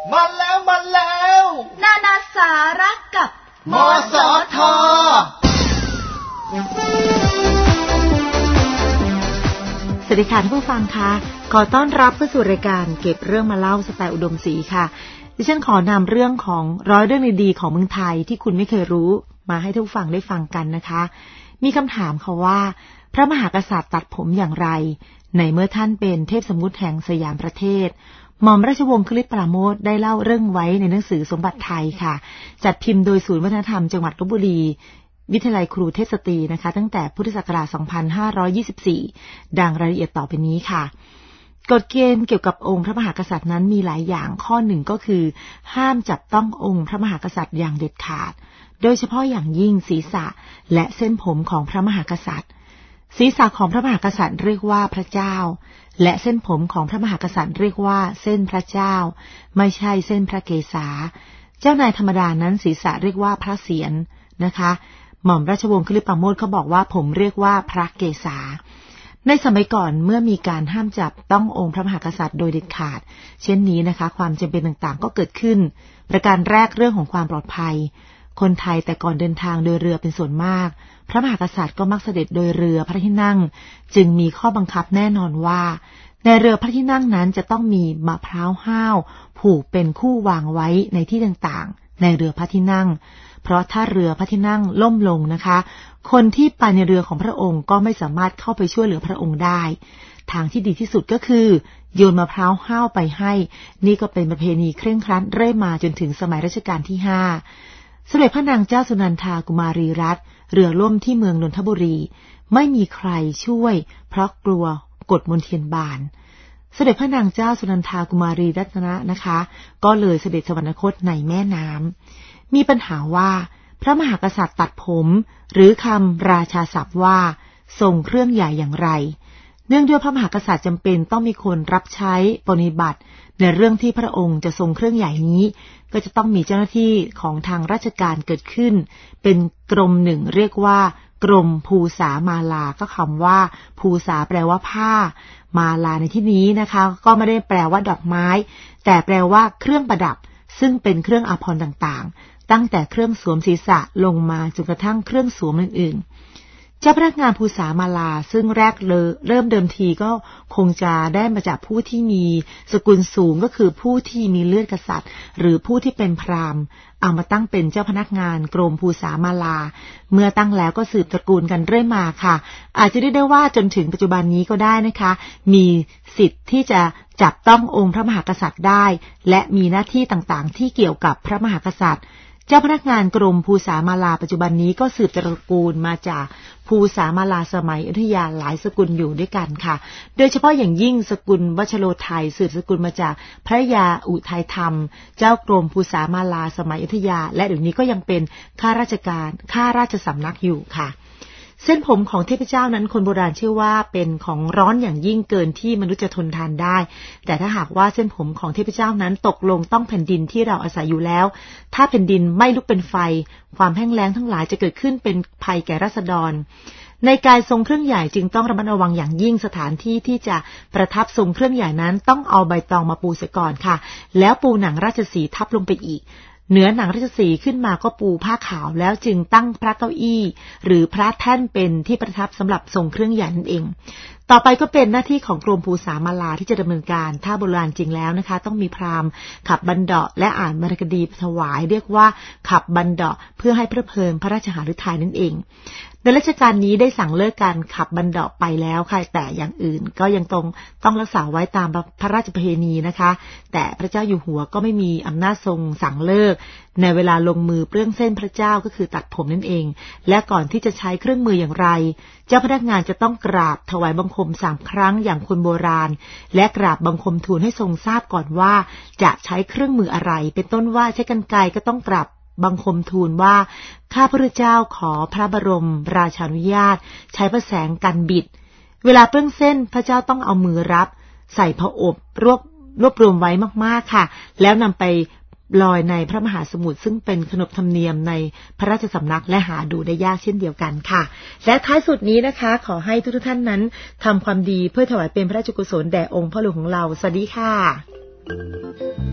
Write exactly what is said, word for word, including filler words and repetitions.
มาแล้วมาแล้วนานาสาระกับมสทสวัสดีค่ะท่านผู้ฟังคะขอต้อนรับเข้าสู่รายการเก็บเรื่องมาเล่าสไตล์อุดมศรีค่ะดิฉันขอนำเรื่องของร้อยเรื่องดีๆของเมืองไทยที่คุณไม่เคยรู้มาให้ท่านผู้ฟังได้ฟังกันนะคะมีคำถามค่ะว่าพระมหากษัตริย์ตัดผมอย่างไรในเมื่อท่านเป็นเทพสมมุติแห่งสยามประเทศหม่อมราชวงศ์คฤห์ปราโมทได้เล่าเรื่องไว้ในหนังสือสมบัติไทยค่ะจัดพิมพ์โดยศูนย์วัฒนธรรมจังหวัดลพบุรีวิทยาลัยครูเทพสตรีนะคะตั้งแต่พุทธศักราชสองพันห้าร้อยยี่สิบสี่ดังรายละเอียดต่อไปนี้ค่ะกฎเกณฑ์เกี่ยวกับองค์พระมหากษัตริย์นั้นมีหลายอย่างข้อหนึ่งก็คือห้ามจับต้ององค์พระมหากษัตริย์อย่างเด็ดขาดโดยเฉพาะอย่างยิ่งศีรษะและเส้นผมของพระมหากษัตริย์ศีรษะของพระมหากษัตริย์เรียกว่าพระเจ้าและเส้นผมของพระมหากษัตริย์เรียกว่าเส้นพระเจ้าไม่ใช่เส้นพระเกศาเจ้านายธรรมดานั้นศีรษะเรียกว่าพระเศียรนะคะหม่อมราชวงศ์คฤห์ปราโมทเขาบอกว่าผมเรียกว่าพระเกศาในสมัยก่อนเมื่อมีการห้ามจับต้ององค์พระมหากษัตริย์โดยเด็ดขาดเช่นนี้นะคะความจำเป็นต่างๆก็เกิดขึ้นประการแรกเรื่องของความปลอดภัยคนไทยแต่ก่อนเดินทางโดยเรือเป็นส่วนมากพระมหากษัตริย์ก็มักเสด็จโดยเรือพระที่นั่งจึงมีข้อบังคับแน่นอนว่าในเรือพระที่นั่งนั้นจะต้องมีมะพร้าวห้าวผูกเป็นคู่วางไว้ในที่ต่างๆในเรือพระที่นั่งเพราะถ้าเรือพระที่นั่งล่มลงนะคะคนที่ไปในเรือของพระองค์ก็ไม่สามารถเข้าไปช่วยเหลือพระองค์ได้ทางที่ดีที่สุดก็คือโยนมะพร้าวห้าวไปให้นี่ก็เป็นประเพณีเคร่งครัดเรื่อยมาจนถึงสมัยรัชกาลที่ห้าสมเด็จพระนางเจ้าสุนันทากุมารีรัตน์เรือล่มที่เมืองนนทบุรีไม่มีใครช่วยเพราะกลัวกฎมนเทียนบานเสด็จพระนางเจ้าสุนันทากุมารีรัตนนะคะก็เลยเสด็จสวรรคตในแม่น้ำมีปัญหาว่าพระมหากษัตริย์ตัดผมหรือคำราชาศัพท์ว่าทรงเครื่องใหญ่อย่างไรเนื่องด้วยพระมหากษัตริย์จำเป็นต้องมีคนรับใช้ปฏิบัติในเรื่องที่พระองค์จะทรงเครื่องใหญ่นี้ก็จะต้องมีเจ้าหน้าที่ของทางราชการเกิดขึ้นเป็นกรมหนึ่งเรียกว่ากรมภูษามาลาก็คำว่าภูษาแปลว่าผ้ามาลาในที่นี้นะคะก็ไม่ได้แปลว่าดอกไม้แต่แปลว่าเครื่องประดับซึ่งเป็นเครื่องอาภรณ์ต่างๆตั้งแต่เครื่องสวมศีรษะลงมาจนกระทั่งเครื่องสวมอื่นๆเจ้าพนักงานภูษามาลาซึ่งแรกเลยเริ่มเดิมทีก็คงจะได้มาจากผู้ที่มีสกุลสูงก็คือผู้ที่มีเลือดกษัตริย์หรือผู้ที่เป็นพราหมณ์เอามาตั้งเป็นเจ้าพนักงานกรมภูษามาลาเมื่อตั้งแล้วก็สืบตระกูลกันเรื่อยมาค่ะอาจจะเรียกได้ว่าจนถึงปัจจุบันนี้ก็ได้นะคะมีสิทธิ์ที่จะจับต้ององค์พระมหากษัตริย์ได้และมีหน้าที่ต่างๆที่เกี่ยวกับพระมหากษัตริย์เจ้าพนักงานกรมภูษามาลาปัจจุบันนี้ก็สืบตระกูลมาจากภูษามาลาสมัยอยุธยาหลายสกุลอยู่ด้วยกันค่ะโดยเฉพาะอย่างยิ่งสกุลวัชโรไทยสืบสกุลมาจากพระยาอุทัยธรรมเจ้ากรมภูษามาลาสมัยอยุธยาและเดี๋ยวนี้ก็ยังเป็นข้าราชการข้าราชสำนักอยู่ค่ะเส้นผมของเทพเจ้านั้นคนโบราณเชื่อว่าเป็นของร้อนอย่างยิ่งเกินที่มนุษย์จะทนทานได้แต่ถ้าหากว่าเส้นผมของเทพเจ้านั้นตกลงต้องแผ่นดินที่เราอาศัยอยู่แล้วถ้าแผ่นดินไม่ลุกเป็นไฟความแห้งแล้งทั้งหลายจะเกิดขึ้นเป็นภัยแก่ราษฎรในการทรงเครื่องใหญ่จึงต้องระมัดระวังอย่างยิ่งสถานที่ที่จะประทับทรงเครื่องใหญ่นั้นต้องเอาใบตองมาปูเสียก่อนค่ะแล้วปูหนังราชสีห์ทับลงไปอีกเหนือหนังราชสีห์ขึ้นมาก็ปูผ้าขาวแล้วจึงตั้งพระเก้าอี้หรือพระแท่นเป็นที่ประทับสำหรับทรงเครื่องใหญ่นั่นเองต่อไปก็เป็นหน้าที่ของกรมภูษามาลาที่จะดำเนินการถ้าโบราณจริงแล้วนะคะต้องมีพราหมณ์ขับบันเดาะและอ่านวรรณคดีถวายเรียกว่าขับบันเดาะเพื่อให้เพลิดเพลินพระราชหฤทัยนั่นเองในรัชกาลนี้ได้สั่งเลิกการขับบันเดาะไปแล้วค่ะแต่อย่างอื่นก็ยังต้องต้องรักษาไว้ตามพระราชประเพณีนะคะแต่พระเจ้าอยู่หัวก็ไม่มีอำนาจทรงสั่งเลิกในเวลาลงมือเปลื้องเส้นพระเจ้าก็คือตัดผมนั่นเองและก่อนที่จะใช้เครื่องมืออย่างไรเจ้าพนักงานจะต้องกราบถวายบังคมสามครั้งอย่างคนโบราณและกราบบังคมทูลให้ทรงทราบก่อนว่าจะใช้เครื่องมืออะไรเป็นต้นว่าใช้กรรไกรก็ต้องกราบบังคมทูลว่าข้าพระเจ้าขอพระบรมราชานุญาตใช้พระแสงกันบิดเวลาเปลื้องเส้นพระเจ้าต้องเอามือรับใส่ผอบรวบรวบรวมไว้มากๆค่ะแล้วนำไปลอยในพระมหาสมุทรซึ่งเป็นขนบธรรมเนียมในพระราชสำนักและหาดูได้ยากเช่นเดียวกันค่ะและท้ายสุดนี้นะคะขอให้ทุกท่านนั้นทำความดีเพื่อถวายเป็นพระราชกุศลแด่องค์พ่อหลวงของเราสวัสดีค่ะ